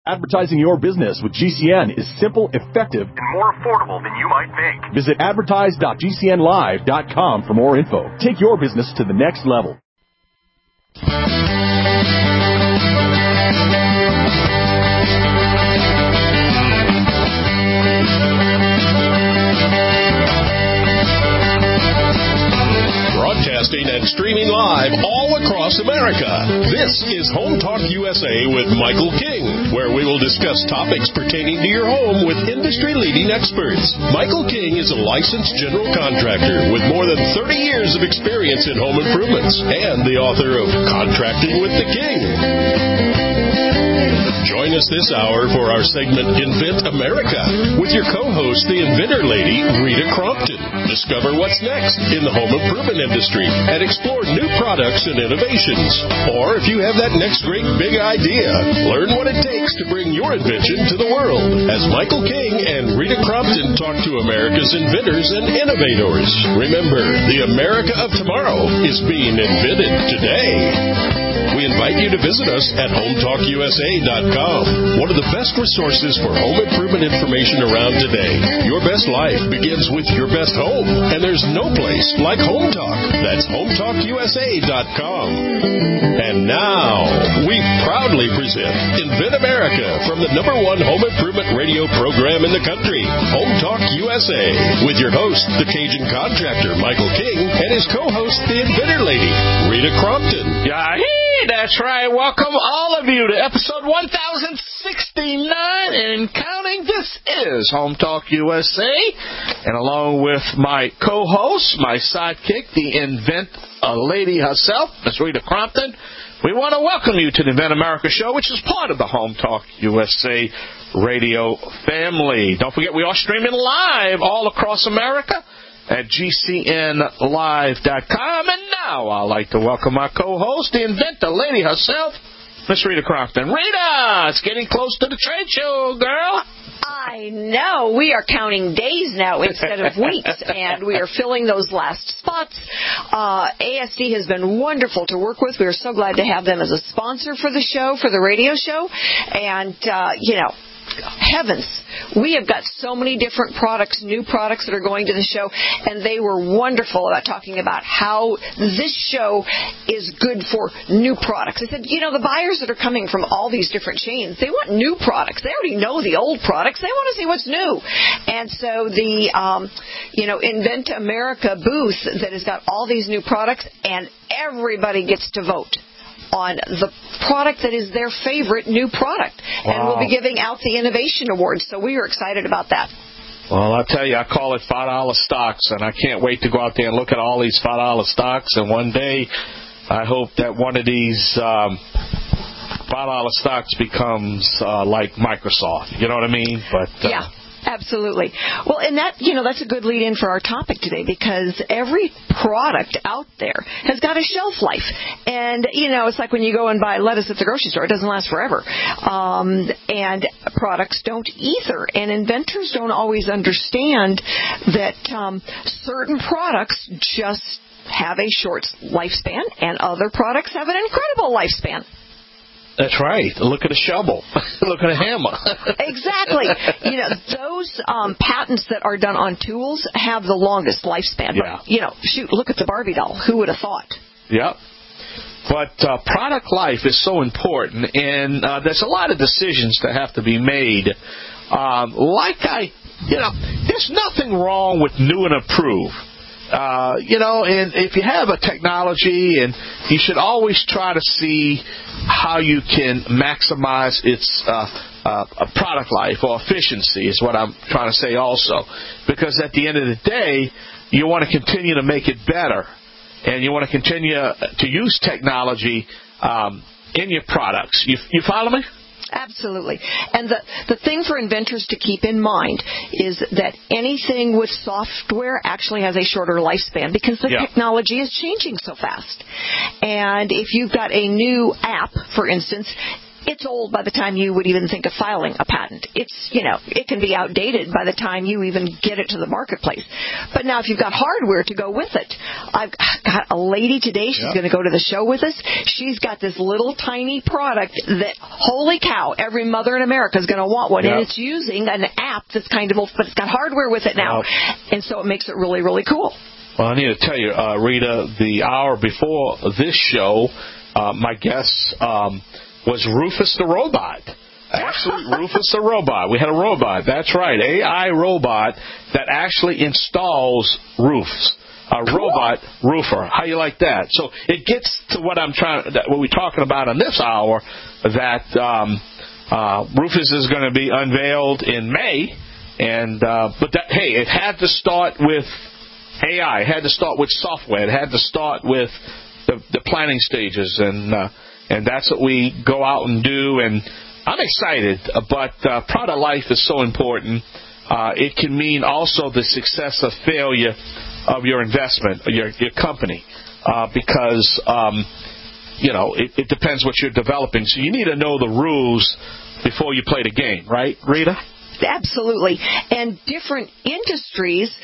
Advertising your business with GCN is simple, effective, and more affordable than you might think. Visit advertise.gcnlive.com for more info. Take your business to the next level. Broadcasting and streaming live all across America. This is Home Talk USA with Michael King, where we will discuss topics pertaining to your home with industry-leading experts. Michael King is a licensed general contractor with more than 30 years of experience in home improvements and the author of Contracting with the King. Join us this hour for our segment Invent America with your co-host, the inventor lady, Rita Crompton. Discover what's next in the home improvement industry and explore new products and innovations. Or if you have that next great big idea, learn what it takes to bring your invention to the world as Michael King and Rita Crompton talk to America's inventors and innovators. Remember, the America of tomorrow is being invented today. We invite you to visit us at HomeTalkUSA.com, one of the best resources for home improvement information around today. Your best life begins with your best home, and there's no place like Home Talk. That's HomeTalkUSA.com. And now, we proudly present Invent America from the #1 home improvement radio program in the country, Home Talk USA, with your host, the Cajun contractor, Michael King, and his co-host, the inventor lady, Rita Crompton. Yahee! That's right. Welcome all of you to episode 1069 and counting. This is Home Talk USA. And along with my co-host, my sidekick, the invent lady herself, Ms. Rita Crompton, we want to welcome you to the Invent America show, which is part of the Home Talk USA radio family. Don't forget, we are streaming live all across America at GCNlive.com. And now I'd like to welcome my co-host, the inventor lady herself, Miss Rita Crompton. Rita, it's getting close to the trade show, girl. I know. We are counting days now instead of weeks, and we are filling those last spots. ASD has been wonderful to work with. We are so glad to have them as a sponsor for the show, for the radio show. And, heavens, we have got so many different products, new products that are going to the show, and they were wonderful about talking about how this show is good for new products. I said, the buyers that are coming from all these different chains, they want new products. They already know the old products. They want to see what's new. And so the, Invent America booth that has got all these new products, and everybody gets to vote on the product that is their favorite new product. Wow. And we'll be giving out the Innovation Awards, so we are excited about that. Well, I'll tell you, I call it $5 stocks, and I can't wait to go out there and look at all these $5 stocks, and one day I hope that one of these $5 stocks becomes like Microsoft. You know what I mean? But yeah. Absolutely. Well, and that's a good lead-in for our topic today, because every product out there has got a shelf life. And, it's like when you go and buy lettuce at the grocery store. It doesn't last forever. And products don't either. And inventors don't always understand that certain products just have a short lifespan, and other products have an incredible lifespan. That's right. Look at a shovel. Look at a hammer. Exactly. Those patents that are done on tools have the longest lifespan. Yeah. But, look at the Barbie doll. Who would have thought? Yep. But product life is so important, and there's a lot of decisions that have to be made. There's nothing wrong with new and improved. And if you have a technology, and you should always try to see how you can maximize its product life or efficiency is what I'm trying to say also. Because at the end of the day, you want to continue to make it better, and you want to continue to use technology in your products. You follow me? Absolutely. And the thing for inventors to keep in mind is that anything with software actually has a shorter lifespan, because the technology is changing so fast. And if you've got a new app, for instance, it's old by the time you would even think of filing a patent. It's, it can be outdated by the time you even get it to the marketplace. But now if you've got hardware to go with it, I've got a lady today, she's going to go to the show with us. She's got this little tiny product that, holy cow, every mother in America is going to want one. And it's using an app that's kind of old, but it's got hardware with it now. And so it makes it really, really cool. Well, I need to tell you, Rita, the hour before this show, my guest was Rufus the Robot. Actually, Rufus the Robot. We had a robot. That's right, AI robot that actually installs roofs. A robot roofer. How you like that? So it gets to what we're talking about in this hour, that Rufus is going to be unveiled in May, it had to start with AI. It had to start with software. It had to start with the planning stages, and that's what we go out and do. And I'm excited, but product life is so important. It can mean also the success or failure of your investment, or your company, because it depends what you're developing. So you need to know the rules before you play the game, right, Rita? Absolutely. And different industries,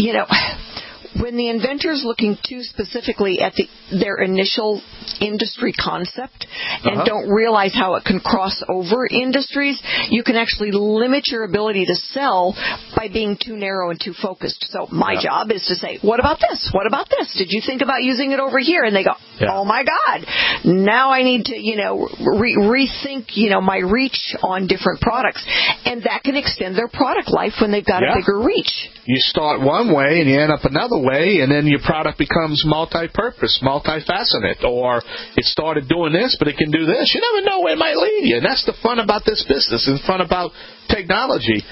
when the inventor's looking too specifically at their initial industry concept and don't realize how it can cross over industries, you can actually limit your ability to sell by being too narrow and too focused. So my job is to say, what about this? What about this? Did you think about using it over here? And they go, oh my God, now I need to, rethink, my reach on different products. And that can extend their product life when they've got a bigger reach. You start one way and you end up another way, and then your product becomes multi-purpose, multifaceted, or it started doing this, but it can do this. You never know where it might lead you, and that's the fun about this business and fun about technology.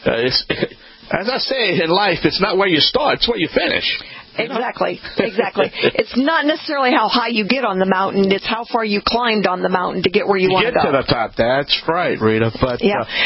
As I say in life, it's not where you start, it's where you finish. Exactly. It's not necessarily how high you get on the mountain, it's how far you climbed on the mountain to get where you want to go. Get to the top, that's right, Rita. But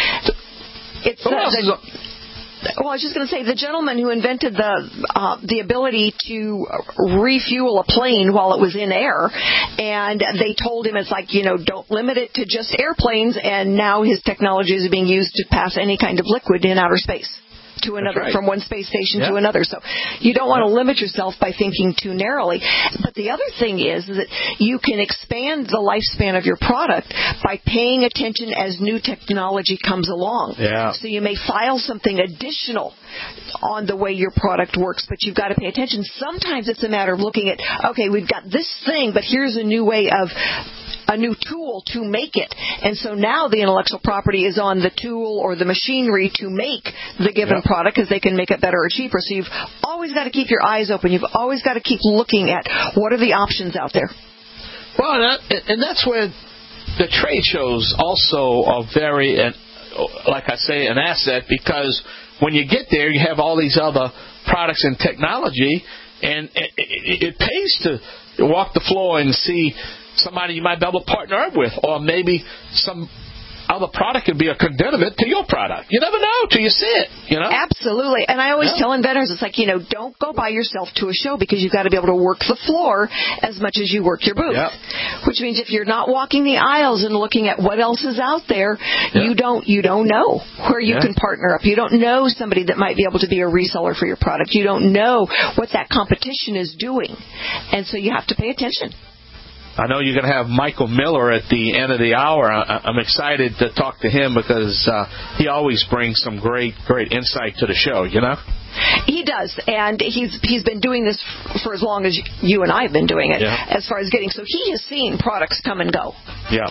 Well, I was just going to say, the gentleman who invented the ability to refuel a plane while it was in air, and they told him, it's like, don't limit it to just airplanes, and now his technology is being used to pass any kind of liquid in outer space to another, from one space station to another. So you don't want to limit yourself by thinking too narrowly. But the other thing is that you can expand the lifespan of your product by paying attention as new technology comes along. So you may file something additional on the way your product works, but you've got to pay attention. Sometimes it's a matter of looking at, okay, we've got this thing, but here's a new way of a new tool to make it. And so now the intellectual property is on the tool or the machinery to make the given product, because they can make it better or cheaper. So you've always got to keep your eyes open. You've always got to keep looking at what are the options out there. Well, and that's where the trade shows also are very, like I say, an asset, because when you get there, you have all these other products and technology, and it pays to walk the floor and see somebody you might be able to partner up with, or maybe some other product could be a condiment to your product. You never know till you see it, Absolutely. And I always tell inventors, it's like, don't go by yourself to a show, because you've got to be able to work the floor as much as you work your booth. Which means if you're not walking the aisles and looking at what else is out there, you don't know where you can partner up. You don't know somebody that might be able to be a reseller for your product. You don't know what that competition is doing. And so you have to pay attention. I know you're going to have Michael Miller at the end of the hour. I'm excited to talk to him, because he always brings some great insight to the show, He does, and he's been doing this for as long as you and I have been doing it, as far as getting. So he has seen products come and go.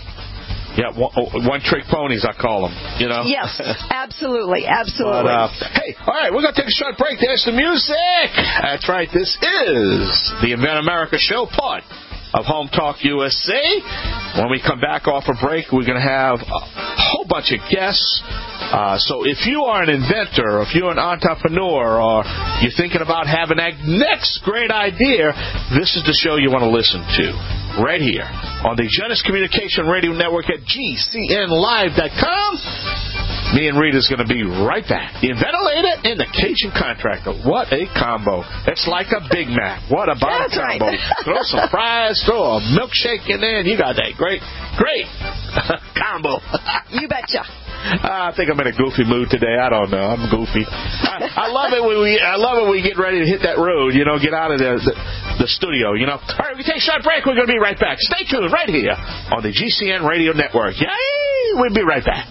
One-trick ponies, I call them, Yes, absolutely. But, hey, all right, we're going to take a short break. There's the music. That's right, this is the Invent America show, part of Home Talk USA. When we come back off a break, we're going to have a whole bunch of guests. So if you are an inventor, if you're an entrepreneur, or you're thinking about having that next great idea, this is the show you want to listen to right here on the Genesis Communication Radio Network at GCNlive.com. Me and Rita's going to be right back. The Ventilator and the Cajun Contractor. What a combo. It's like a Big Mac. What about a combo? Right. Throw some fries, throw a milkshake in there, and you got that great combo. You betcha. I think I'm in a goofy mood today. I don't know. I'm goofy. I love it when we get ready to hit that road. Get out of the studio. All right, we take a short break. We're going to be right back. Stay tuned right here on the GCN Radio Network. Yay! We'll be right back.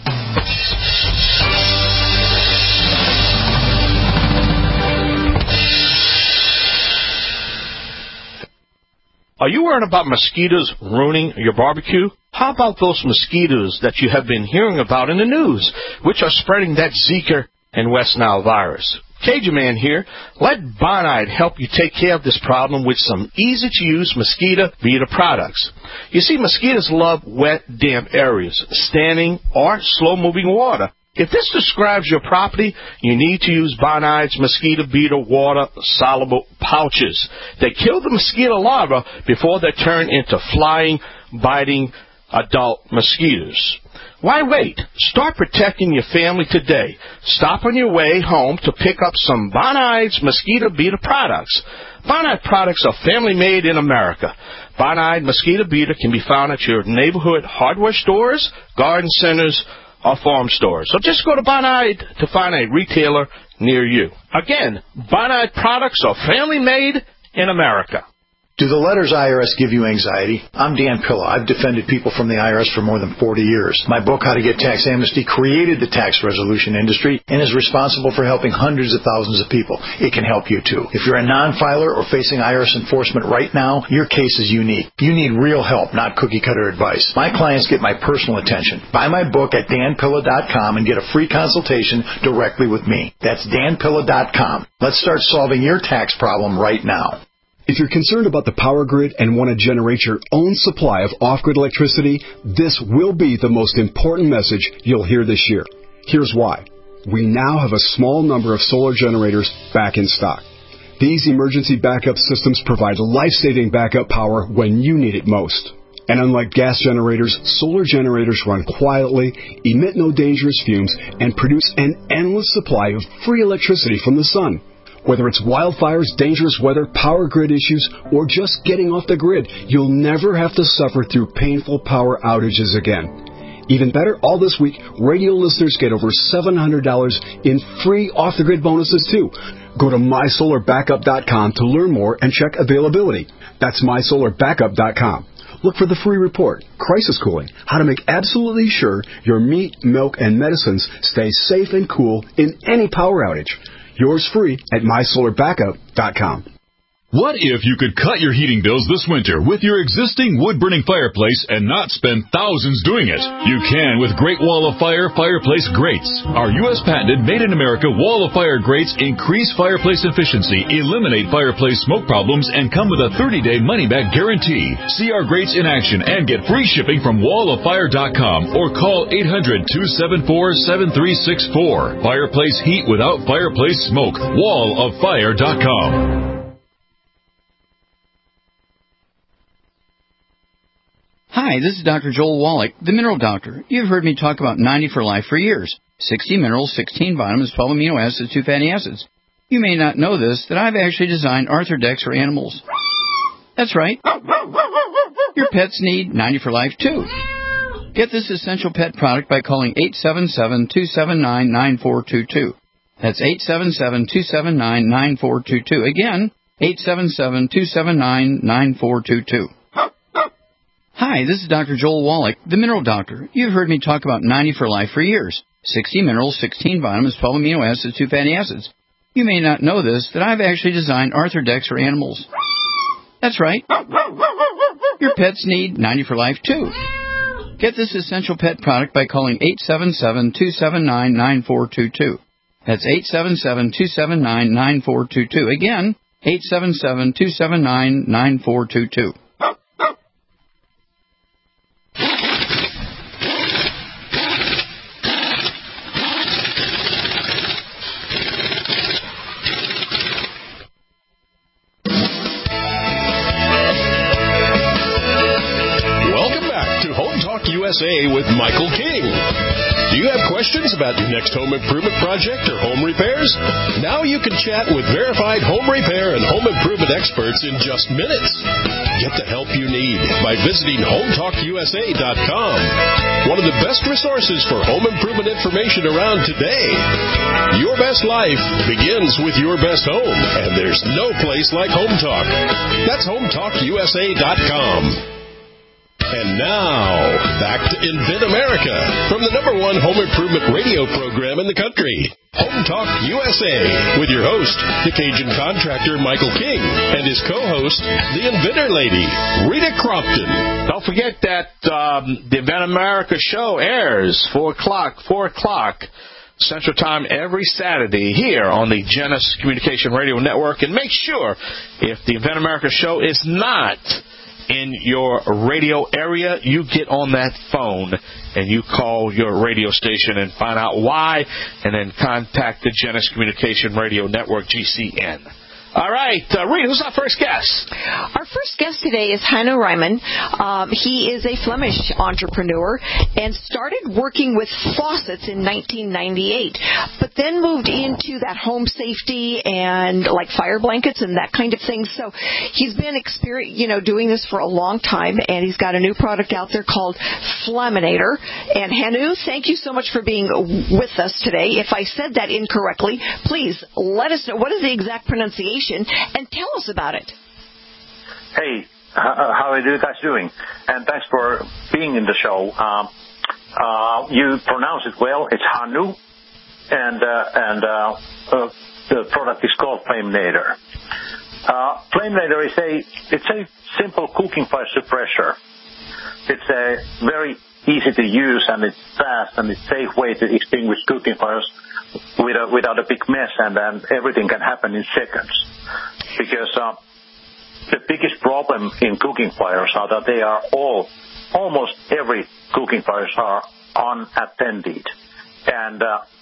Are you worried about mosquitoes ruining your barbecue? How about those mosquitoes that you have been hearing about in the news, which are spreading that Zika and West Nile virus? Cajun Man here. Let Bonide help you take care of this problem with some easy-to-use mosquito beater products. You see, mosquitoes love wet, damp areas, standing or slow-moving water. If this describes your property, you need to use Bonide's mosquito beater water-soluble pouches. They kill the mosquito larvae before they turn into flying, biting adult mosquitoes. Why wait? Start protecting your family today. Stop on your way home to pick up some Bonide's mosquito beater products. Bonide products are family-made in America. Bonide mosquito beater can be found at your neighborhood hardware stores, garden centers, or farm stores. So just go to Bonide to find a retailer near you. Again, Bonide products are family-made in America. Do the letters IRS give you anxiety? I'm Dan Pilla. I've defended people from the IRS for more than 40 years. My book, How to Get Tax Amnesty, created the tax resolution industry and is responsible for helping hundreds of thousands of people. It can help you, too. If you're a non-filer or facing IRS enforcement right now, your case is unique. You need real help, not cookie-cutter advice. My clients get my personal attention. Buy my book at danpilla.com and get a free consultation directly with me. That's danpilla.com. Let's start solving your tax problem right now. If you're concerned about the power grid and want to generate your own supply of off-grid electricity, this will be the most important message you'll hear this year. Here's why. We now have a small number of solar generators back in stock. These emergency backup systems provide life-saving backup power when you need it most. And unlike gas generators, solar generators run quietly, emit no dangerous fumes, and produce an endless supply of free electricity from the sun. Whether it's wildfires, dangerous weather, power grid issues, or just getting off the grid, you'll never have to suffer through painful power outages again. Even better, all this week, radio listeners get over $700 in free off-the-grid bonuses, too. Go to mysolarbackup.com to learn more and check availability. That's mysolarbackup.com. Look for the free report, Crisis Cooling, how to make absolutely sure your meat, milk, and medicines stay safe and cool in any power outage. Yours free at mysolarbackup.com. What if you could cut your heating bills this winter with your existing wood-burning fireplace and not spend thousands doing it? You can with Great Wall of Fire fireplace grates. Our U.S. patented made-in-America Wall of Fire grates increase fireplace efficiency, eliminate fireplace smoke problems, and come with a 30-day money-back guarantee. See our grates in action and get free shipping from walloffire.com or call 800-274-7364. Fireplace heat without fireplace smoke. walloffire.com. Hi, this is Dr. Joel Wallach, the Mineral Doctor. You've heard me talk about 90 for Life for years. 60 minerals, 16 vitamins, 12 amino acids, 2 fatty acids. You may not know this, that I've actually designed Arthrodex for animals. That's right. Your pets need 90 for Life, too. Get this essential pet product by calling 877-279-9422. That's 877-279-9422. Again, 877-279-9422. Hi, this is Dr. Joel Wallach, the Mineral Doctor. You've heard me talk about 90 for Life for years. 60 minerals, 16 vitamins, 12 amino acids, 2 fatty acids. You may not know this, that I've actually designed Arthrodex for animals. That's right. Your pets need 90 for Life, too. Get this essential pet product by calling 877-279-9422. That's 877-279-9422. Again, 877-279-9422. USA with Michael King. Do you have questions questions about your next home improvement project or home repairs? Now you can chat with verified home repair and home improvement experts in just minutes. Get the help you need by visiting HomeTalkUSA.com, one of the best resources for home improvement information around today. Your best life begins with your best home, and there's no place like Home Talk. That's HomeTalkUSA.com. And now, back to Invent America from the #1 home improvement radio program in the country, Home Talk USA, with your host, the Cajun contractor Michael King, and his co-host, the Inventor Lady, Rita Crompton. Don't forget that the Invent America show airs 4 o'clock Central Time every Saturday here on the Genesis Communication Radio Network. And make sure, if the Invent America show is not in your radio area, you get on that phone and you call your radio station and find out why, and then contact the Genesis Communication Radio Network, GCN. All right, Rita, who's our first guest? Our first guest today is Hanno Ryman. He is a Flemish entrepreneur and started working with faucets in 1998, but then moved into that home safety and like fire blankets and that kind of thing. So he's been doing this for a long time, and he's got a new product out there called Flaminator. And Hanno, thank you so much for being with us today. If I said that incorrectly, please let us know what is the exact pronunciation. And tell us about it. Hey, how are you guys doing? And thanks for being in the show. You pronounce it well. It's Hanno, and the product is called Flaminator. Flaminator is a simple cooking fire suppressor. It's a very easy to use, and it's fast and it's safe way to extinguish cooking fires without a big mess, and then everything can happen in seconds. Because the biggest problem in cooking fires are that they are almost every cooking fires are unattended, and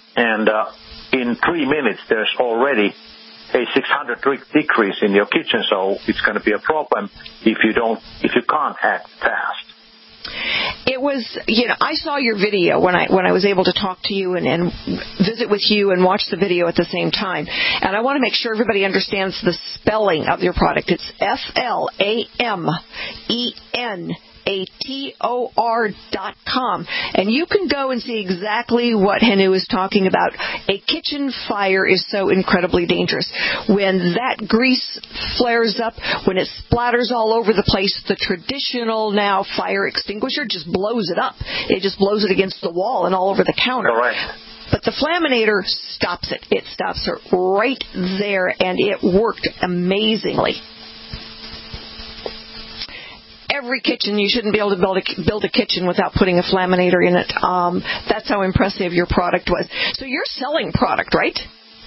in 3 minutes there's already a 600 decrease in your kitchen, so it's going to be a problem if you can't act fast. It was, I saw your video when I was able to talk to you and visit with you and watch the video at the same time. And I want to make sure everybody understands the spelling of your product. It's FLAMENATOR.com. And you can go and see exactly what Hanno is talking about. A kitchen fire is so incredibly dangerous. When that grease flares up, when it splatters all over the place, the traditional now fire extinguisher just blows it up. It just blows it against the wall and all over the counter. Correct. But the Flaminator stops it. It stops it right there, and it worked amazingly. Every kitchen, you shouldn't be able to build a kitchen without putting a Flaminator in it. That's how impressive your product was. So you're selling product, right?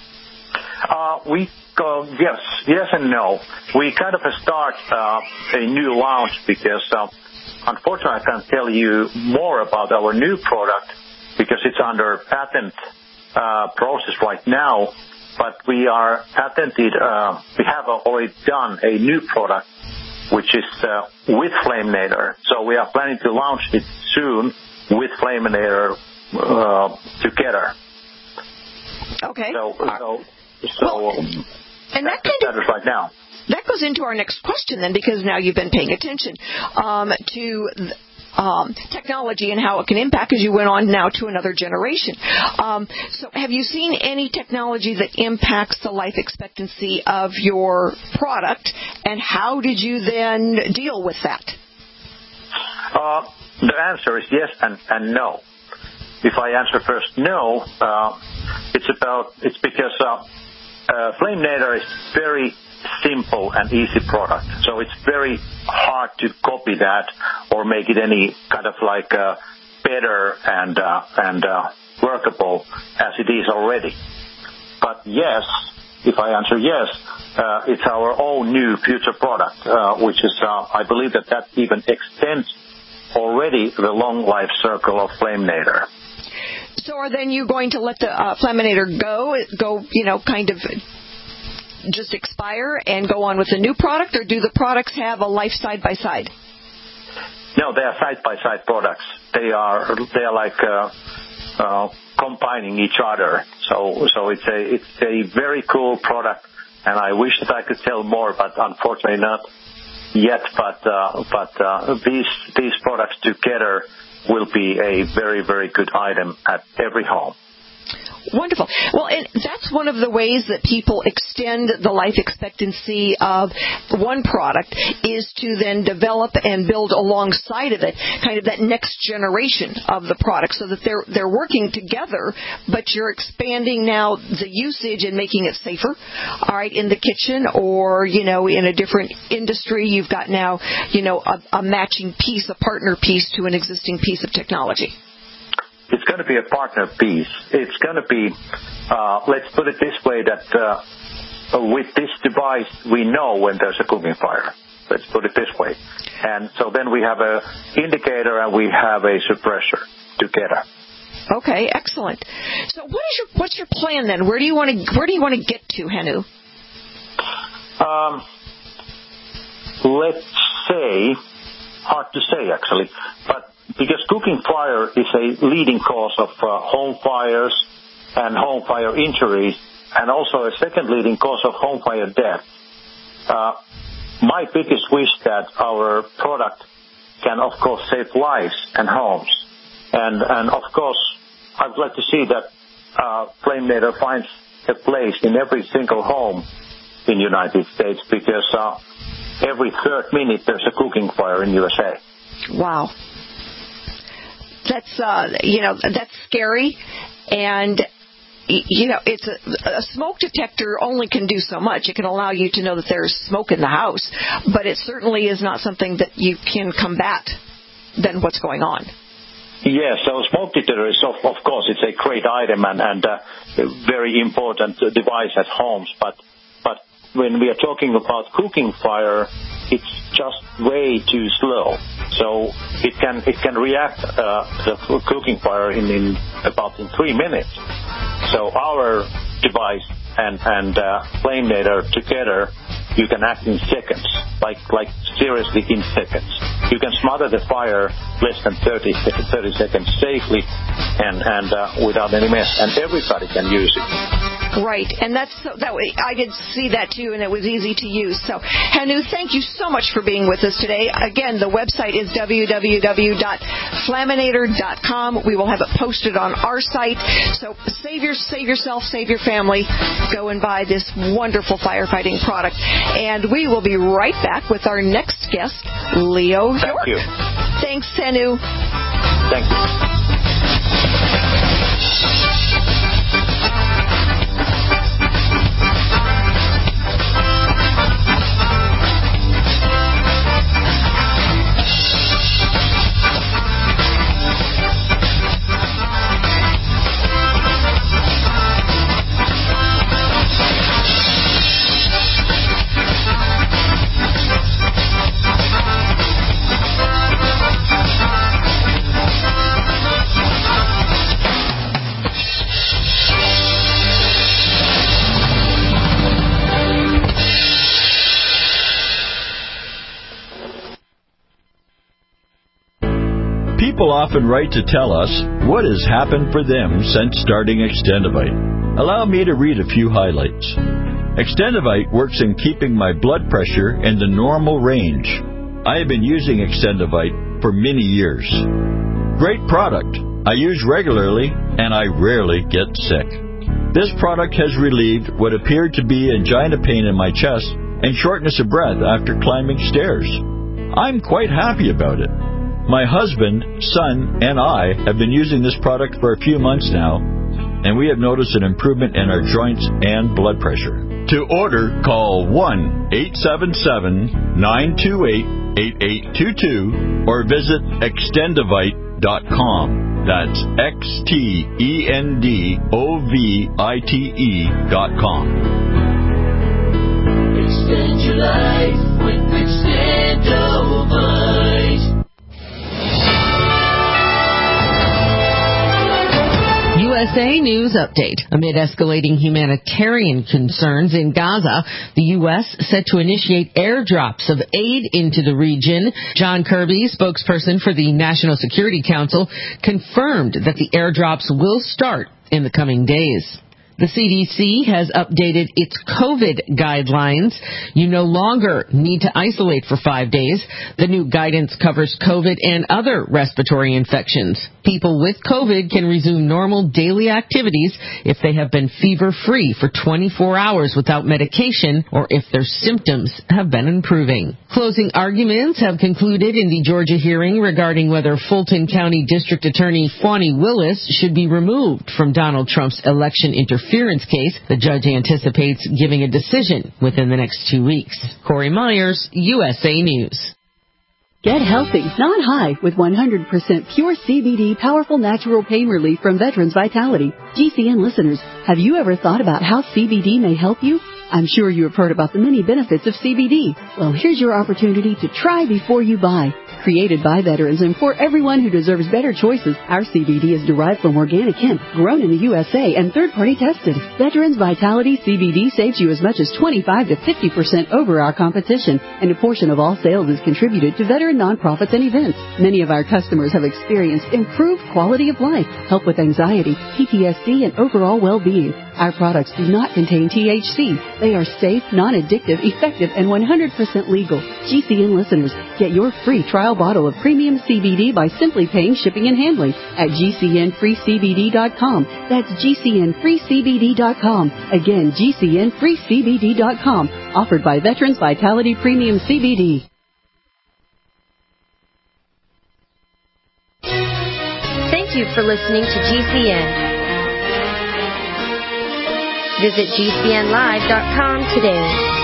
Yes and no. We kind of start a new launch because unfortunately I can't tell you more about our new product because it's under patent process right now. But we are patented. We have already done a new product, which is with Flaminator. So we are planning to launch it soon with Flaminator together. Okay. And that kind of right now. That goes into our next question then, because now you've been paying attention to technology and how it can impact as you went on now to another generation. So have you seen any technology that impacts the life expectancy of your product, and how did you then deal with that? The answer is yes and no. If I answer first no, it's because Flaminator is very simple and easy product. So it's very hard to copy that or make it any kind of like better and workable as it is already. But yes, if I answer yes, it's our own new future product, which is, I believe that even extends already the long life circle of Flaminator. So are then you going to let the Flaminator go, kind of just expire and go on with a new product, or do the products have a life side by side? No, they are side by side products. They are like combining each other. So it's a very cool product, and I wish that I could sell more, but unfortunately not yet. But these products together will be a very, very good item at every home. Wonderful. Well, and that's one of the ways that people extend the life expectancy of one product is to then develop and build alongside of it kind of that next generation of the product so that they're working together, but you're expanding now the usage and making it safer, all right, in the kitchen or, in a different industry. You've got now, a matching piece, a partner piece to an existing piece of technology. It's going to be a partner piece. It's going to be, let's put it this way, that with this device, we know when there's a cooking fire. Let's put it this way. And so then we have a indicator and we have a suppressor together. Okay, excellent. So what's your plan then? Where do you want to get to, Hannu? Let's say, hard to say actually, but because cooking fire is a leading cause of home fires and home fire injuries, and also a second leading cause of home fire death. My biggest wish that our product can, of course, save lives and homes. And of course, I'd like to see that FlameNator finds a place in every single home in the United States, because every third minute there's a cooking fire in USA. Wow. That's, that's scary. And, it's a smoke detector only can do so much. It can allow you to know that there's smoke in the house, but it certainly is not something that you can combat then what's going on. Yes, so smoke detector is, of course, it's a great item and a very important device at homes, but when we are talking about cooking fire, it's just way too slow. So it can react the cooking fire in about 3 minutes. So our device and FlameNator together, you can act in seconds, like seriously in seconds. You can smother the fire less than 30 seconds safely and without any mess, and everybody can use it. Right, and that I did see that too, and it was easy to use. So, Hannu, thank you so much for being with us today. Again, the website is www.flaminator.com. We will have it posted on our site. So, save yourself, save your family. Go and buy this wonderful firefighting product. And we will be right back with our next guest, Leo York. Thank you. Thanks, Hannu. Thank you. People often write to tell us what has happened for them since starting Extendivite. Allow me to read a few highlights. Extendivite works in keeping my blood pressure in the normal range. I have been using Extendivite for many years. Great product. I use regularly and I rarely get sick. This product has relieved what appeared to be angina pain in my chest and shortness of breath after climbing stairs. I'm quite happy about it. My husband, son, and I have been using this product for a few months now, and we have noticed an improvement in our joints and blood pressure. To order, call 1-877-928-8822 or visit Extendivite.com. That's Extendovite.com. Extend your life with Extendovite. USA News Update. Amid escalating humanitarian concerns in Gaza, the U.S. set to initiate airdrops of aid into the region. John Kirby, spokesperson for the National Security Council, confirmed that the airdrops will start in the coming days. The CDC has updated its COVID guidelines. You no longer need to isolate for 5 days. The new guidance covers COVID and other respiratory infections. People with COVID can resume normal daily activities if they have been fever-free for 24 hours without medication or if their symptoms have been improving. Closing arguments have concluded in the Georgia hearing regarding whether Fulton County District Attorney Fani Willis should be removed from Donald Trump's election interference case. The judge anticipates giving a decision within the next 2 weeks. Corey Myers, USA News. Get healthy, not high, with 100% pure CBD powerful natural pain relief from Veterans Vitality. GCN listeners, have you ever thought about how CBD may help you? I'm sure you have heard about the many benefits of CBD. Well, here's your opportunity to try before you buy. Created by veterans and for everyone who deserves better choices, our CBD is derived from organic hemp, grown in the USA and third-party tested. Veterans Vitality CBD saves you as much as 25 to 50% over our competition, and a portion of all sales is contributed to veteran nonprofits and events. Many of our customers have experienced improved quality of life, help with anxiety, PTSD, and overall well-being. Our products do not contain THC. They are safe, non-addictive, effective, and 100% legal. GCN listeners, get your free trial bottle of premium CBD by simply paying shipping and handling at GCNFreeCBD.com. That's GCNFreeCBD.com. Again, GCNFreeCBD.com. Offered by Veterans Vitality Premium CBD. Thank you for listening to GCN. Visit GCNlive.com today.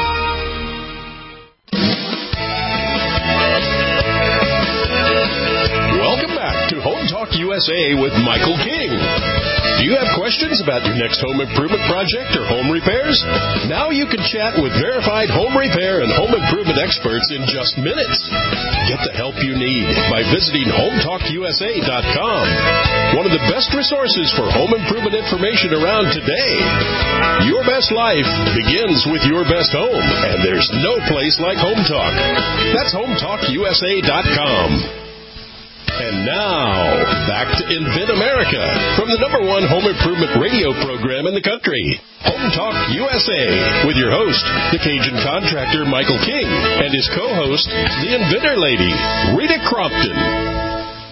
Welcome back to Home Talk USA with Michael King. Do you have questions about your next home improvement project or home repairs? Now you can chat with verified home repair and home improvement experts in just minutes. Get the help you need by visiting HomeTalkUSA.com. One of the best resources for home improvement information around today. Your best life begins with your best home, and there's no place like Home Talk. That's HomeTalkUSA.com. And now, back to Invent America from the #1 home improvement radio program in the country, Home Talk USA, with your host, the Cajun contractor Michael King, and his co-host, the Inventor Lady, Rita Crompton.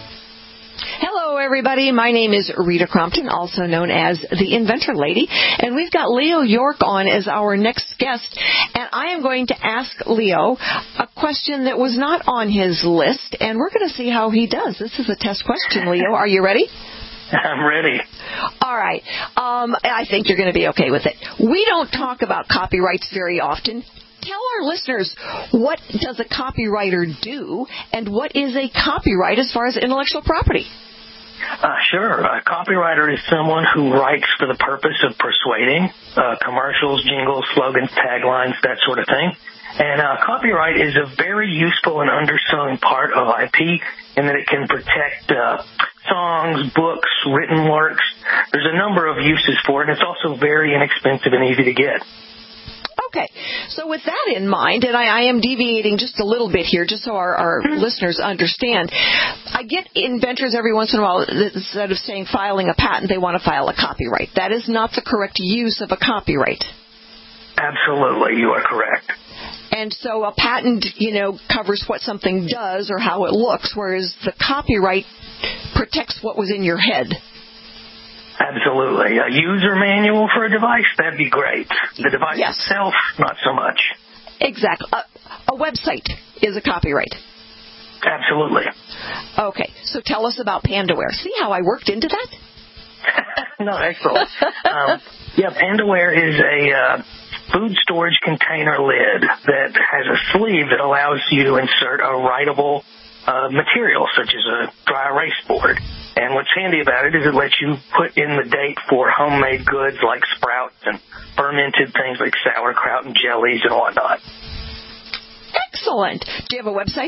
Hello, everybody. My name is Rita Crompton, also known as the Inventor Lady, and we've got Leo York on as our next guest, and I am going to ask Leo a question that was not on his list, and we're going to see how he does. This is a test question, Leo. Are you ready? I'm ready. All right. I think you're going to be okay with it. We don't talk about copyrights very often. Tell our listeners, what does a copywriter do, and what is a copyright as far as intellectual property? Sure. A copywriter is someone who writes for the purpose of persuading, commercials, jingles, slogans, taglines, that sort of thing. And copyright is a very useful and undersung part of IP in that it can protect songs, books, written works. There's a number of uses for it, and it's also very inexpensive and easy to get. Okay, so with that in mind, and I am deviating just a little bit here, just so our listeners understand, I get inventors every once in a while, instead of saying filing a patent, they want to file a copyright. That is not the correct use of a copyright. Absolutely, you are correct. And so a patent, covers what something does or how it looks, whereas the copyright protects what was in your head. Absolutely. A user manual for a device, that'd be great. The device itself, not so much. Exactly. A website is a copyright. Absolutely. Okay, so tell us about PandaWare. See how I worked into that? No, excellent. PandaWare is a food storage container lid that has a sleeve that allows you to insert a writable material, such as a dry erase board. And what's handy about it is it lets you put in the date for homemade goods like sprouts and fermented things like sauerkraut and jellies and whatnot. Excellent. Do you have a website?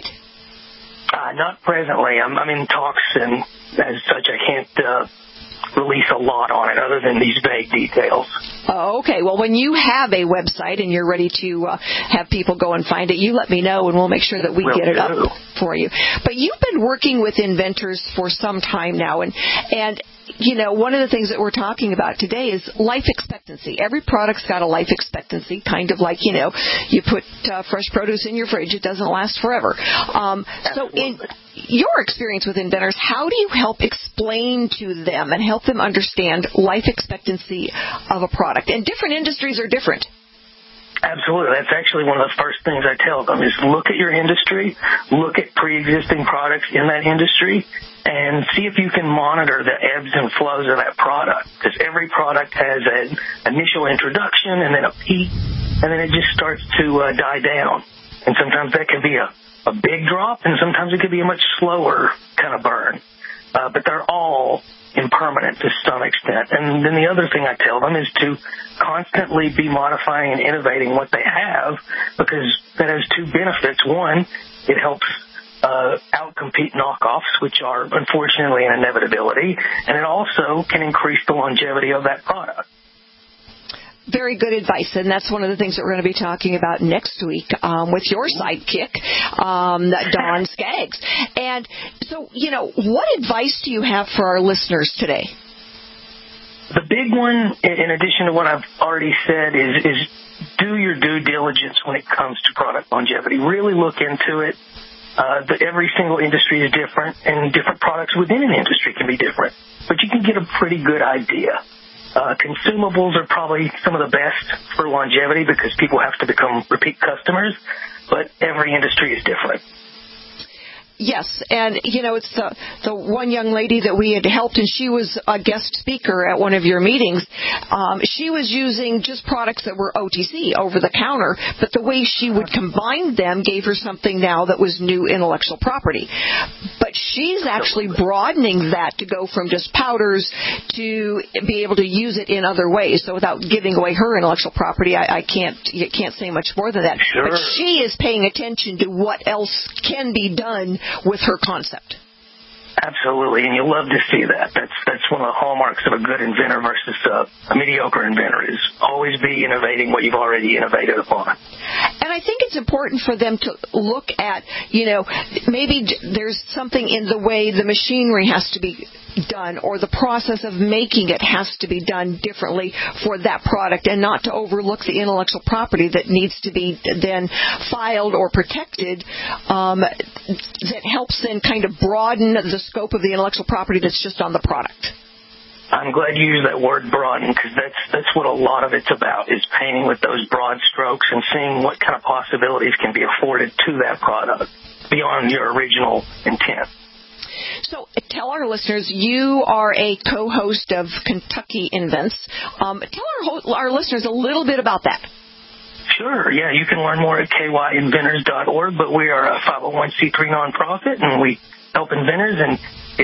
Not presently. I'm in talks, and as such, I can't release a lot on it other than these vague details. Oh, okay. Well, when you have a website and you're ready to have people go and find it, you let me know, and we'll make sure that we get it up for you. But you've been working with inventors for some time now, and one of the things that we're talking about today is life expectancy. Every product's got a life expectancy, kind of like, you put fresh produce in your fridge, it doesn't last forever. So in your experience with inventors, how do you help explain to them and help them understand life expectancy of a product? And different industries are different. Absolutely. That's actually one of the first things I tell them is look at your industry, look at pre-existing products in that industry, and see if you can monitor the ebbs and flows of that product. Because every product has an initial introduction and then a peak, and then it just starts to die down. And sometimes that can be a big drop, and sometimes it could be a much slower kind of burn. But they're all impermanent to some extent. And then the other thing I tell them is to constantly be modifying and innovating what they have, because that has two benefits. One, it helps outcompete knockoffs, which are unfortunately an inevitability, and it also can increase the longevity of that product. Very good advice, and that's one of the things that we're going to be talking about next week with your sidekick, Dawn Skaggs. And so, what advice do you have for our listeners today? The big one, in addition to what I've already said, is do your due diligence when it comes to product longevity. Really look into it. Every single industry is different, and different products within an industry can be different. But you can get a pretty good idea. Consumables are probably some of the best for longevity because people have to become repeat customers, but every industry is different. Yes, and it's the one young lady that we had helped, and she was a guest speaker at one of your meetings. She was using just products that were OTC, over the counter, but the way she would combine them gave her something now that was new intellectual property. But she's actually broadening that to go from just powders to be able to use it in other ways. So without giving away her intellectual property, I can't say much more than that. Sure. But she is paying attention to what else can be done with her concept. Absolutely, and you'll love to see that. That's one of the hallmarks of a good inventor versus a mediocre inventor, is always be innovating what you've already innovated upon. And I think it's important for them to look at, maybe there's something in the way the machinery has to be done, or the process of making it has to be done differently for that product, and not to overlook the intellectual property that needs to be then filed or protected, that helps then kind of broaden the scope of the intellectual property that's just on the product. I'm glad you used that word broaden, because that's what a lot of it's about, is painting with those broad strokes and seeing what kind of possibilities can be afforded to that product beyond your original intent. So tell our listeners, you are a co-host of Kentucky Invents. Tell our listeners a little bit about that. Sure, yeah. You can learn more at kyinventors.org, but we are a 501c3 nonprofit, and we help inventors, and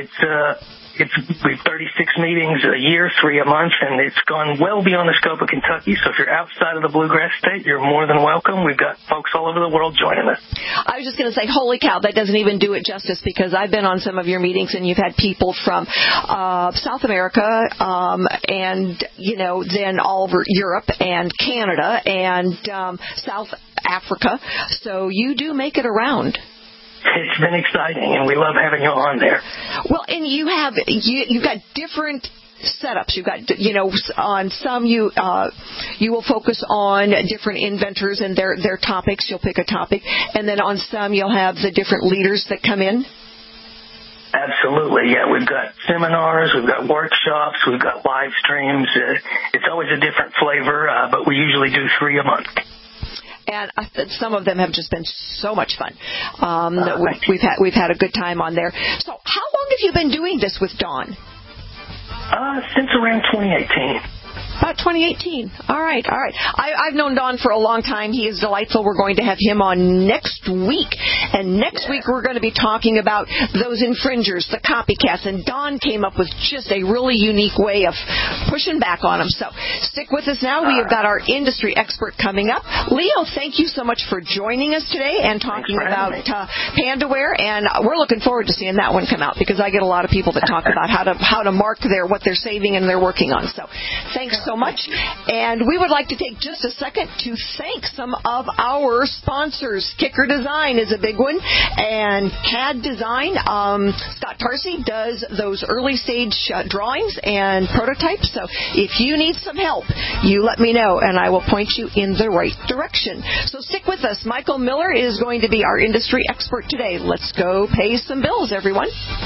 we have 36 meetings a year, 3 a month, and it's gone well beyond the scope of Kentucky. So if you're outside of the Bluegrass State, you're more than welcome. We've got folks all over the world joining us. I was just going to say, holy cow, that doesn't even do it justice, because I've been on some of your meetings, and you've had people from South America, and then all over Europe and Canada and South Africa. So you do make it around. It's been exciting, and we love having you on there. Well, and you've got different setups. You've got, on some you will focus on different inventors and their topics. You'll pick a topic, and then on some you'll have the different leaders that come in. Absolutely, yeah. We've got seminars, we've got workshops, we've got live streams. It's always a different flavor, but we usually do 3 a month. And some of them have just been so much fun. We've had a good time on there. So how long have you been doing this with Dawn? Since around 2018. About 2018. All right. I've known Don for a long time. He is delightful. We're going to have him on next week. And next week we're going to be talking about those infringers, the copycats. And Don came up with just a really unique way of pushing back on them. So stick with us now. We have got our industry expert coming up. Leo, thank you so much for joining us today and talking about Pandaware. And we're looking forward to seeing that one come out, because I get a lot of people that talk about how to mark what they're saving and they're working on. So thanks so much. And we would like to take just a second to thank some of our sponsors. Kicker Design is a big one. And CAD Design, Scott Tarsi does those early stage drawings and prototypes. So if you need some help, you let me know, and I will point you in the right direction. So stick with us. Michael Miller is going to be our industry expert today. Let's go pay some bills, everyone.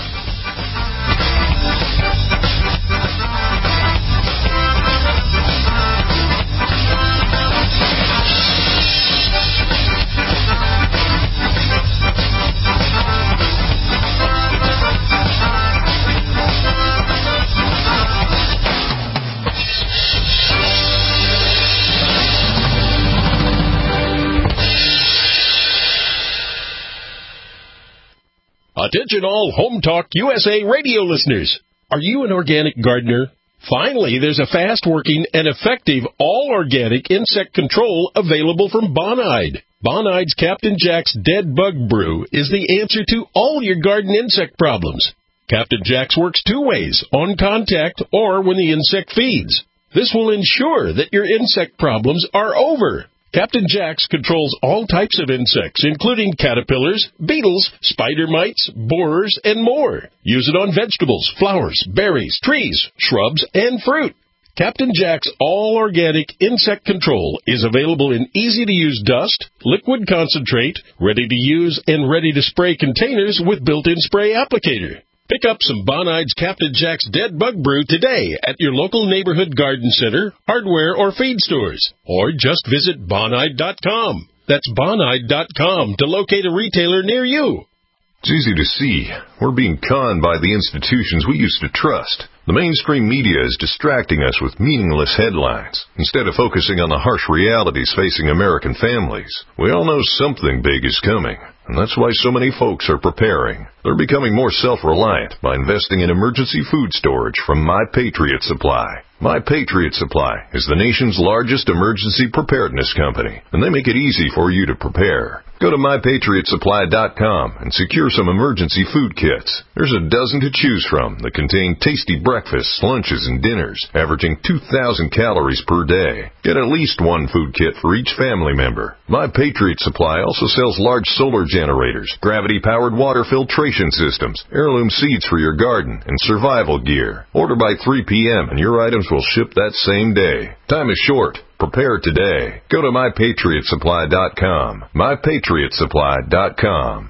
Attention all Home Talk USA radio listeners. Are you an organic gardener? Finally, there's a fast-working and effective all-organic insect control available from Bonide. Bonide's Captain Jack's Dead Bug Brew is the answer to all your garden insect problems. Captain Jack's works two ways, on contact or when the insect feeds. This will ensure that your insect problems are over. Captain Jack's controls all types of insects, including caterpillars, beetles, spider mites, borers, and more. Use it on vegetables, flowers, berries, trees, shrubs, and fruit. Captain Jack's all-organic insect control is available in easy-to-use dust, liquid concentrate, ready-to-use and ready-to-spray containers with built-in spray applicator. Pick up some Bonide's Captain Jack's Dead Bug Brew today at your local neighborhood garden center, hardware, or feed stores. Or just visit Bonide.com. That's Bonide.com to locate a retailer near you. It's easy to see. We're being conned by the institutions we used to trust. The mainstream media is distracting us with meaningless headlines instead of focusing on the harsh realities facing American families. We all know something big is coming, and that's why so many folks are preparing. They're becoming more self-reliant by investing in emergency food storage from My Patriot Supply. My Patriot Supply is the nation's largest emergency preparedness company, and they make it easy for you to prepare. Go to MyPatriotSupply.com and secure some emergency food kits. There's a dozen to choose from that contain tasty breakfasts, lunches, and dinners, averaging 2,000 calories per day. Get at least one food kit for each family member. My Patriot Supply also sells large solar generators, gravity-powered water filtration systems, heirloom seeds for your garden, and survival gear. Order by 3 p.m. and your items will ship that same day. Time is short. Prepare today. Go to MyPatriotSupply.com. MyPatriotSupply.com.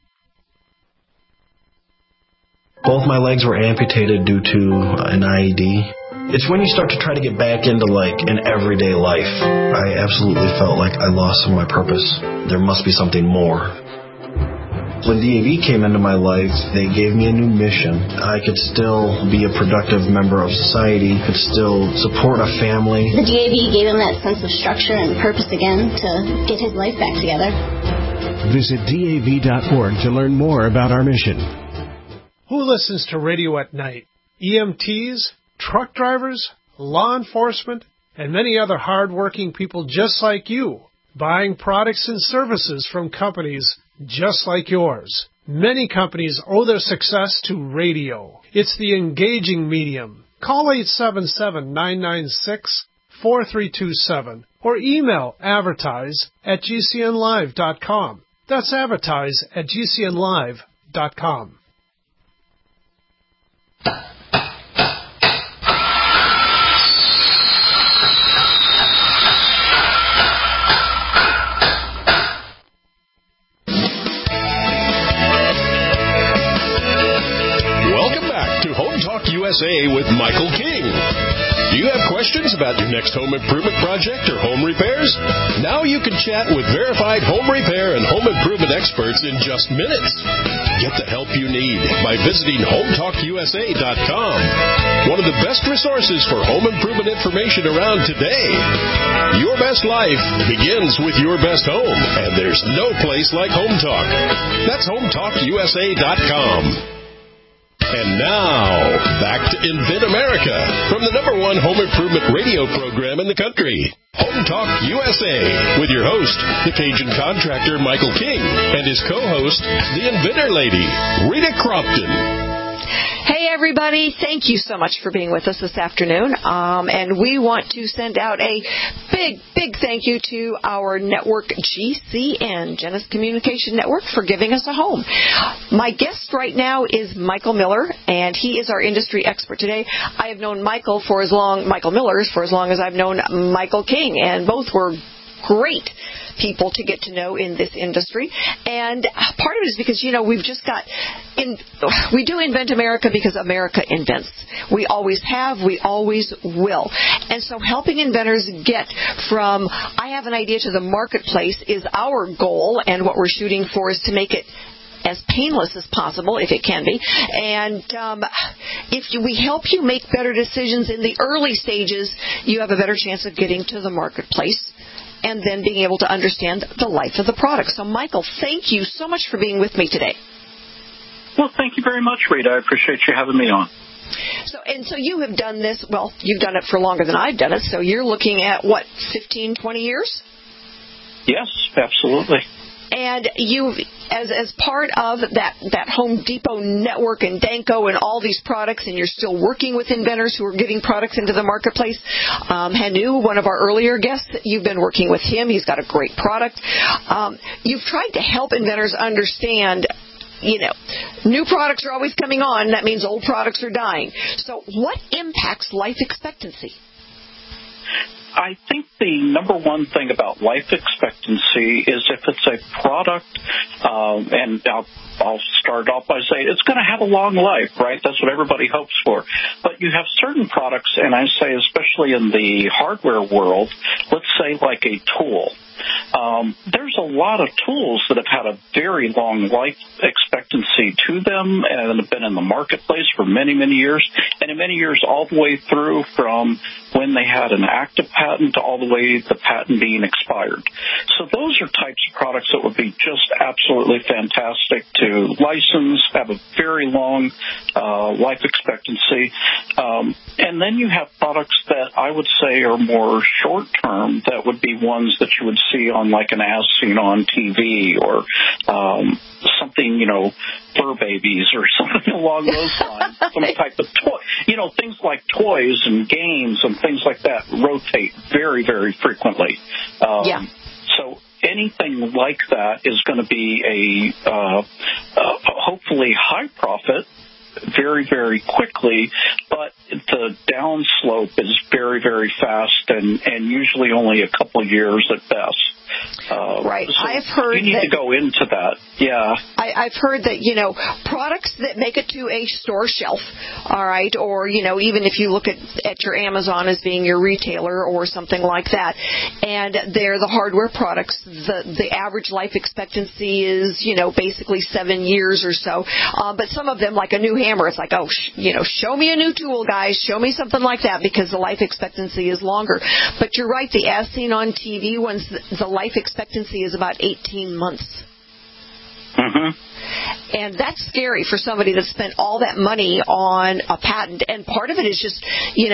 Both my legs were amputated due to an IED. It's when you start to try to get back into an everyday life. I absolutely felt like I lost some of my purpose. There must be something more. When DAV came into my life, they gave me a new mission. I could still be a productive member of society, could still support a family. The DAV gave him that sense of structure and purpose again to get his life back together. Visit DAV.org to learn more about our mission. Who listens to radio at night? EMTs, truck drivers, law enforcement, and many other hard-working people just like you, buying products and services from companies just like yours. Many companies owe their success to radio. It's the engaging medium. Call 877-996-4327 or email advertise@gcnlive.com. That's advertise@gcnlive.com. USA with Michael King. Do you have questions about your next home improvement project or home repairs? Now you can chat with verified home repair and home improvement experts in just minutes. Get the help you need by visiting HomeTalkUSA.com, one of the best resources for home improvement information around today. Your best life begins with your best home, and there's no place like Home Talk. That's HomeTalkUSA.com. And now, back to Invent America from the #1 home improvement radio program in the country, Home Talk USA, with your host, the Cajun contractor Michael King, and his co-host, the Inventor Lady, Rita Crompton. Hey, everybody. Thank you so much for being with us this afternoon. And we want to send out a big thank you to our network, GCN, Genesis Communication Network, for giving us a home. My guest right now is Michael Miller, and he is our industry expert today. I have known Michael Miller for as long as I've known Michael King, and both were great people to get to know in this industry. And part of it is because, we do Invent America because America invents. We always have, we always will. And so helping inventors get from I have an idea to the marketplace is our goal, and what we're shooting for is to make it as painless as possible, if it can be. And if we help you make better decisions in the early stages, you have a better chance of getting to the marketplace and then being able to understand the life of the product. So, Michael, thank you so much for being with me today. Well, thank you very much, Rita. I appreciate you having me on. So you have done this, well, you've done it for longer than I've done it, so you're looking at, 15, 20 years? Yes, absolutely. And you, as part of that Home Depot network and Danco and all these products, and you're still working with inventors who are getting products into the marketplace. Hanu, one of our earlier guests, you've been working with him. He's got a great product. You've tried to help inventors understand, new products are always coming on. That means old products are dying. So what impacts life expectancy? I think the number one thing about life expectancy is if it's a product, and I'll start off by saying it's going to have a long life, right? That's what everybody hopes for. But you have certain products, and I say especially in the hardware world, let's say like a tool. There's a lot of tools that have had a very long life expectancy to them and have been in the marketplace for many, many years, and in many years all the way through from when they had an active patent to all the way the patent being expired. So those are types of products that would be just absolutely fantastic to license, have a very long life expectancy. And then you have products that I would say are more short-term, that would be ones that you would see on like an as seen on TV or something, fur babies or something along those lines, some type of toy. Things like toys and games and things like that rotate very, very frequently. So anything like that is going to be a hopefully high profit very, very quickly, but the downslope is very, very fast and usually only a couple of years at best. Right. So I've heard you need to go into that. Yeah. I've heard that, products that make it to a store shelf, all right, or, even if you look at your Amazon as being your retailer or something like that, and they're the hardware products, the average life expectancy is, basically 7 years or so. But some of them, like a new hammer, it's like, show me a new tool, guys, show me something like that, because the life expectancy is longer. But you're right, the as seen on TV ones, the life expectancy is about 18 months. Mm-hmm. And that's scary for somebody that spent all that money on a patent. And part of it is just,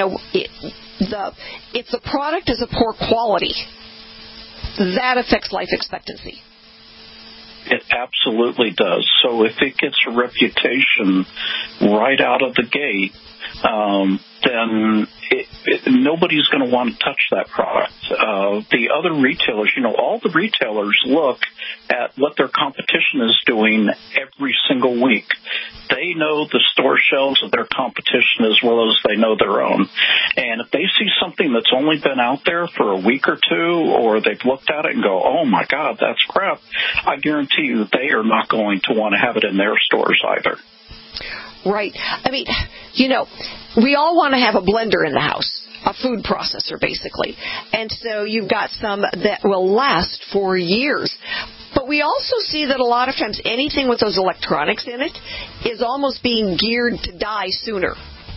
if the product is of poor quality, that affects life expectancy. It absolutely does. So if it gets a reputation right out of the gate, then nobody's going to want to touch that product. The other retailers, all the retailers look at what their competition is doing every single week. They know the store shelves of their competition as well as they know their own. And if they see something that's only been out there for a week or two, or they've looked at it and go, oh my God, that's crap, I guarantee you they are not going to want to have it in their stores either. Right. I mean, we all want to have a blender in the house, a food processor, basically. And so you've got some that will last for years. But we also see that a lot of times anything with those electronics in it is almost being geared to die sooner.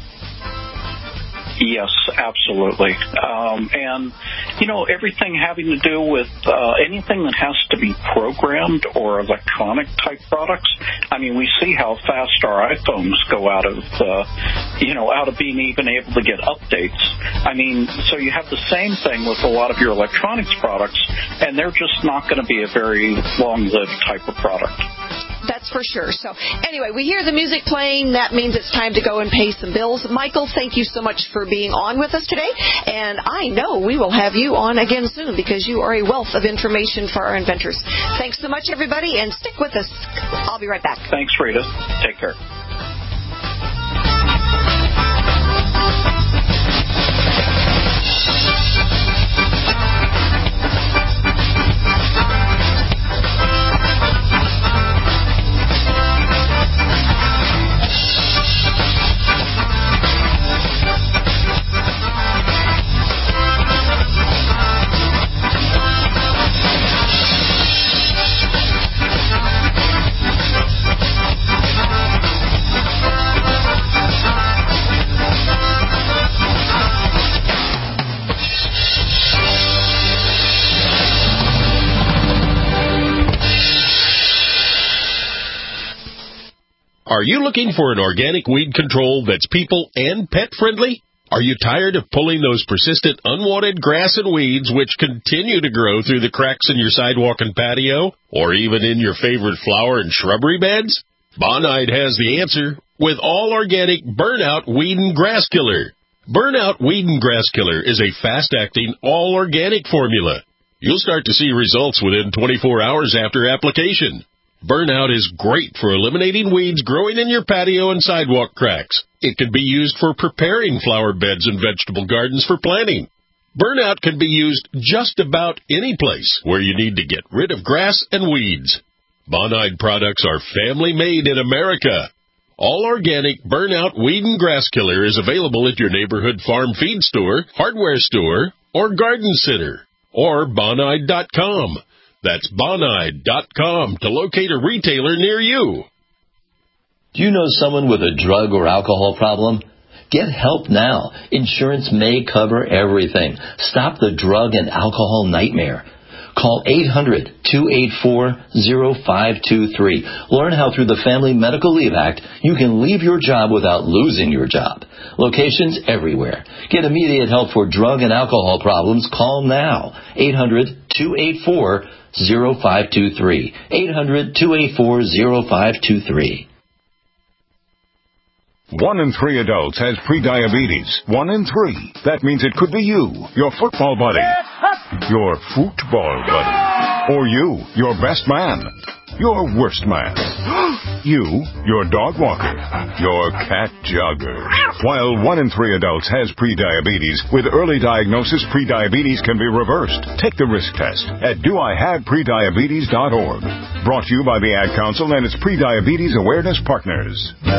Yes, absolutely. And, everything having to do with anything that has to be programmed or electronic type products. I mean, we see how fast our iPhones go out of being even able to get updates. I mean, so you have the same thing with a lot of your electronics products, and they're just not going to be a very long-lived type of product. That's That's for sure. So anyway, we hear the music playing. That means it's time to go and pay some bills. Michael, thank you so much for being on with us today. And I know we will have you on again soon because you are a wealth of information for our inventors. Thanks so much, everybody, and stick with us. I'll be right back. Thanks, Rita. Take care. Are you looking for an organic weed control that's people and pet friendly? Are you tired of pulling those persistent unwanted grass and weeds which continue to grow through the cracks in your sidewalk and patio, or even in your favorite flower and shrubbery beds? Bonide has the answer with all organic Burnout Weed and Grass Killer. Burnout Weed and Grass Killer is a fast-acting, all-organic formula. You'll start to see results within 24 hours after application. Burnout is great for eliminating weeds growing in your patio and sidewalk cracks. It can be used for preparing flower beds and vegetable gardens for planting. Burnout can be used just about any place where you need to get rid of grass and weeds. Bonide products are family-made in America. All organic Burnout Weed and Grass Killer is available at your neighborhood farm feed store, hardware store, or garden center, or Bonide.com. That's Bonide.com to locate a retailer near you. Do you know someone with a drug or alcohol problem? Get help now. Insurance may cover everything. Stop the drug and alcohol nightmare. Call 800-284-0523. Learn how through the Family Medical Leave Act you can leave your job without losing your job. Locations everywhere. Get immediate help for drug and alcohol problems. Call now. 800-284-0523. 800-284-0523. 1 in 3 adults has prediabetes. 1 in 3. That means it could be you, your football buddy, your football buddy, or you, your best man, your worst man, you, your dog walker, your cat jogger. While 1 in 3 adults has prediabetes, with early diagnosis, prediabetes can be reversed. Take the risk test at doihaveprediabetes.org. Brought to you by the Ad Council and its Prediabetes Awareness Partners.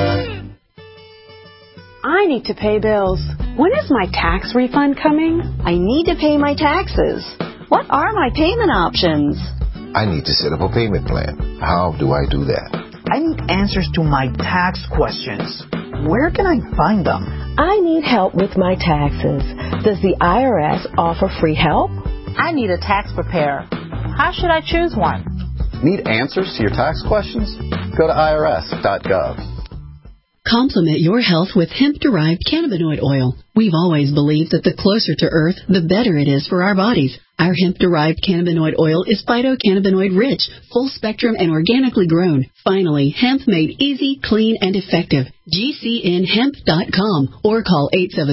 I need to pay bills. When is my tax refund coming? I need to pay my taxes. What are my payment options? I need to set up a payment plan. How do I do that? I need answers to my tax questions. Where can I find them? I need help with my taxes. Does the IRS offer free help? I need a tax preparer. How should I choose one? Need answers to your tax questions? Go to irs.gov. Complement your health with hemp-derived cannabinoid oil. We've always believed that the closer to Earth, the better it is for our bodies. Our hemp-derived cannabinoid oil is phytocannabinoid rich, full-spectrum, and organically grown. Finally, hemp made easy, clean, and effective. GCNhemp.com or call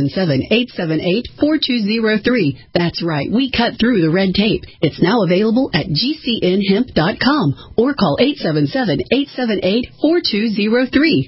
877-878-4203. That's right, we cut through the red tape. It's now available at GCNhemp.com or call 877-878-4203.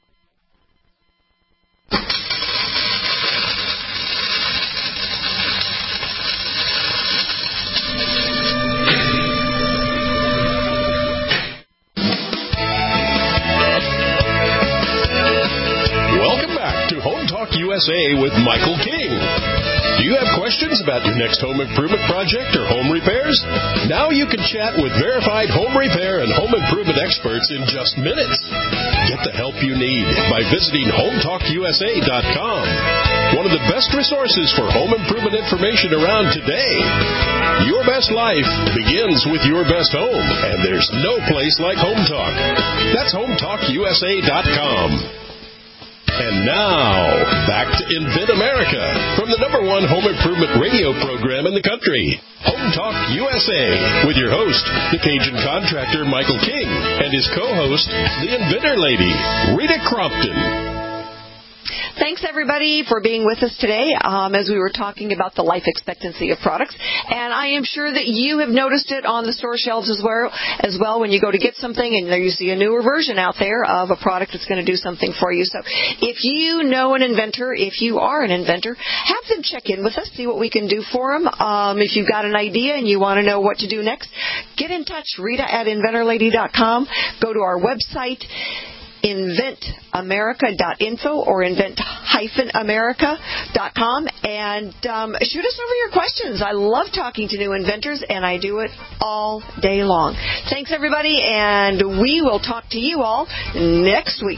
USA with Michael King. Do you have questions about your next home improvement project or home repairs? Now you can chat with verified home repair and home improvement experts in just minutes. Get the help you need by visiting HomeTalkUSA.com. One of the best resources for home improvement information around today. Your best life begins with your best home, and there's no place like Home Talk. That's HomeTalkUSA.com. And now, back to Invent America from the #1 home improvement radio program in the country, Home Talk USA, with your host, the Cajun contractor Michael King, and his co-host, the Inventor Lady, Rita Crompton. Thanks, everybody, for being with us today as we were talking about the life expectancy of products. And I am sure that you have noticed it on the store shelves as well when you go to get something and there you see a newer version out there of a product that's going to do something for you. So if you know an inventor, if you are an inventor, have them check in with us, see what we can do for them. If you've got an idea and you want to know what to do next, get in touch, Rita@InventorLady.com. Go to our website, inventamerica.info or invent-america.com, and shoot us over your questions. I love talking to new inventors, and I do it all day long. Thanks, everybody, and we will talk to you all next week.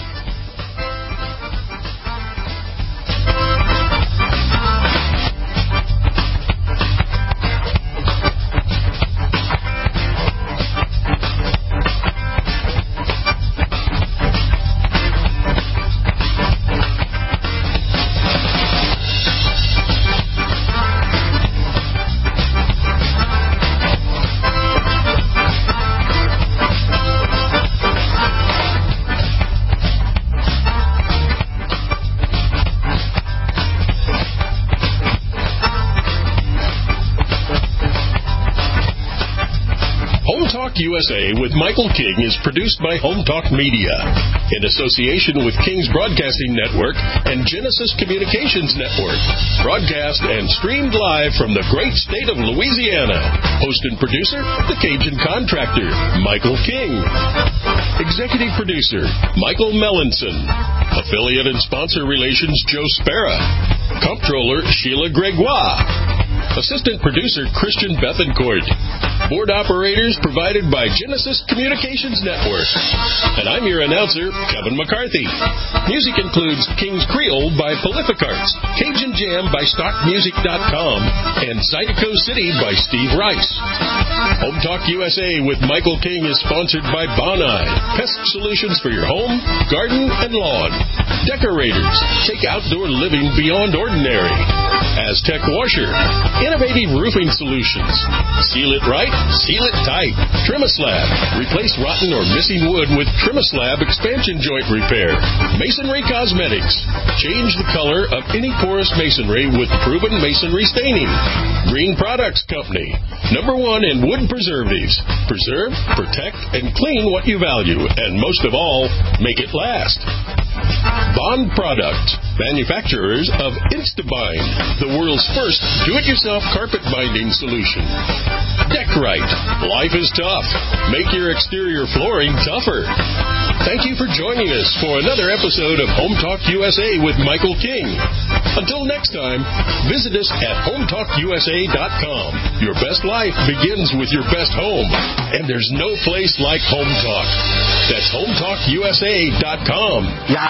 USA with Michael King is produced by Home Talk Media in association with King's Broadcasting Network and Genesis Communications Network. Broadcast and streamed live from the great state of Louisiana. Host and producer, the Cajun contractor, Michael King. Executive producer, Michael Mellinson. Affiliate and sponsor relations, Joe Spera. Comptroller, Sheila Gregoire. Assistant producer, Christian Bethencourt. Board operators provided by Genesis Communications Network. And I'm your announcer, Kevin McCarthy. Music includes King's Creole by Prolific Arts, Cajun Jam by StockMusic.com, and Zydeco City by Steve Rice. Home Talk USA with Michael King is sponsored by Bonide, pest solutions for your home, garden, and lawn. Decorators, take outdoor living beyond ordinary. Aztec Washer, innovative roofing solutions. Seal it right, seal it tight. Trimislab, replace rotten or missing wood with Trimislab expansion joint repair. Masonry Cosmetics, change the color of any porous masonry with proven masonry staining. Green Products Company, #1 in wood preservatives. Preserve, protect, and clean what you value, and most of all, make it last. Bond Products, manufacturers of InstaBind, the world's first do-it-yourself carpet binding solution. Decorite, life is tough. Make your exterior flooring tougher. Thank you for joining us for another episode of Home Talk USA with Michael King. Until next time, visit us at HomeTalkUSA.com. Your best life begins with your best home, and there's no place like Home Talk. That's HomeTalkUSA.com.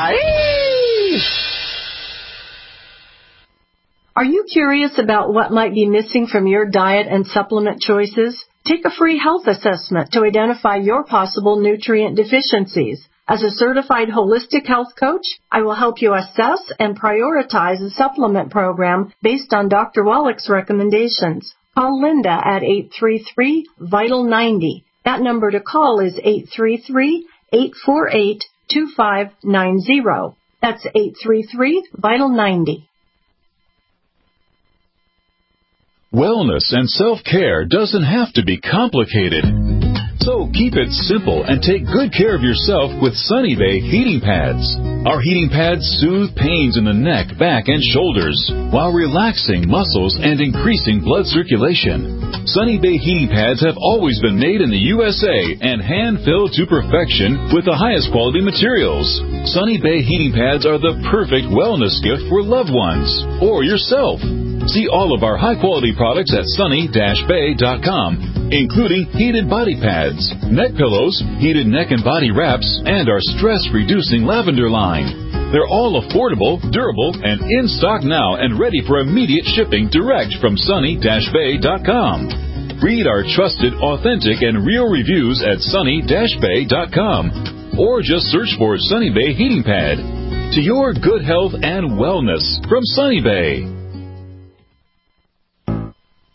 Are you curious about what might be missing from your diet and supplement choices? Take a free health assessment to identify your possible nutrient deficiencies. As a certified holistic health coach, I will help you assess and prioritize a supplement program based on Dr. Wallach's recommendations. Call Linda at 833-VITAL-90. That number to call is 833-848-2590. That's 833-VITAL-90. Wellness and self-care doesn't have to be complicated. So keep it simple and take good care of yourself with Sunny Bay heating pads. Our heating pads soothe pains in the neck, back, and shoulders while relaxing muscles and increasing blood circulation. Sunny Bay heating pads have always been made in the USA and hand-filled to perfection with the highest quality materials. Sunny Bay heating pads are the perfect wellness gift for loved ones or yourself. See all of our high-quality products at sunny-bay.com, including heated body pads, neck pillows, heated neck and body wraps, and our stress-reducing lavender line. They're all affordable, durable, and in stock now and ready for immediate shipping direct from sunny-bay.com. Read our trusted, authentic, and real reviews at sunny-bay.com, or just search for Sunny Bay Heating Pad. to your good health and wellness from Sunny Bay.